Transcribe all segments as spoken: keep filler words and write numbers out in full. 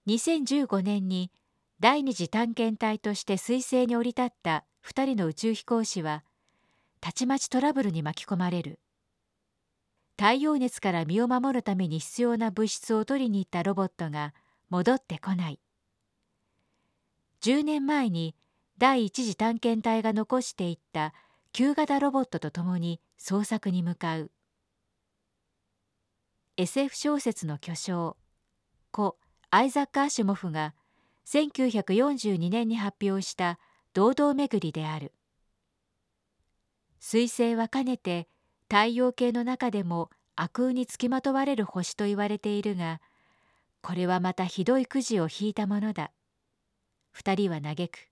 にせんじゅうごねんに第二次探検隊として水星に降り立ったふたりの宇宙飛行士はたちまちトラブルに巻き込まれる。太陽熱から身を守るために必要な物質を取りに行ったロボットが戻ってこない。じゅうねんまえに第一次探検隊が残していった旧型ロボットと共に捜索に向かう。エスエフ 小説の巨匠故アイザック・アシモフがせんきゅうひゃくよんじゅうにねんに発表した堂々巡りである。水星はかねて太陽系の中でも悪運につきまとわれる星と言われているが、これはまたひどいくじを引いたものだ。二人は嘆く。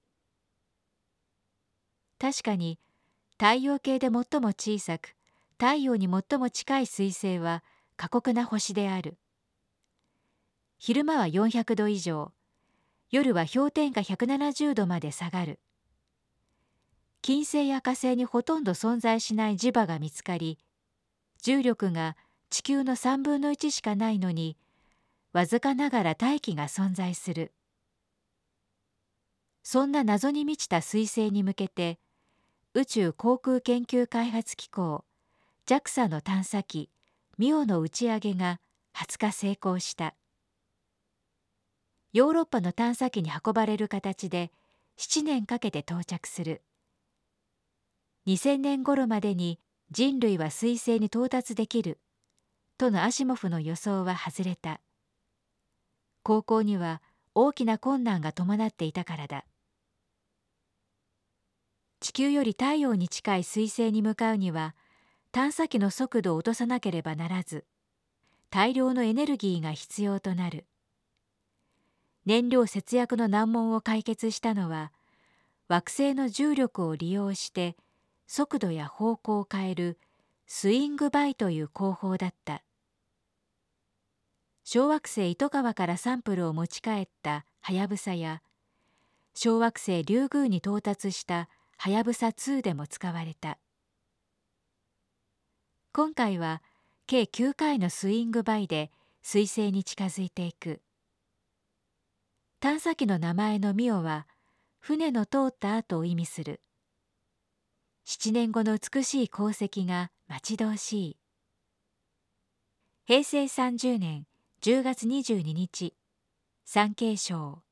確かに太陽系で最も小さく太陽に最も近い水星は過酷な星である。昼間はよんひゃくど以上、夜は氷点下ひゃくななじゅうどまで下がる。金星や火星にほとんど存在しない磁場が見つかり、重力が地球のさんぶんのいちしかないのに、わずかながら大気が存在する。そんな謎に満ちた水星に向けて、宇宙航空研究開発機構 ジャクサ の探査機ミオの打ち上げがはつか成功した。ヨーロッパの探査機に運ばれる形でななねんかけて到着する。にせんねん頃までに人類は水星に到達できるとのアシモフの予想は外れた。航行には大きな困難が伴っていたからだ。地球より太陽に近い水星に向かうには探査機の速度を落とさなければならず、大量のエネルギーが必要となる。燃料節約の難問を解決したのは、惑星の重力を利用して速度や方向を変えるスイングバイという工法だった。小惑星糸川からサンプルを持ち帰ったはやぶさや、小惑星リュウグウに到達したはやぶさにでも使われた。今回は計きゅうかいのスイングバイで水星に近づいていく。探査機の名前のミオは船の通った後を意味する。七年後の美しい功績が待ち遠しい。へいせいさんじゅうねんじゅうがつにじゅうににち、産経省。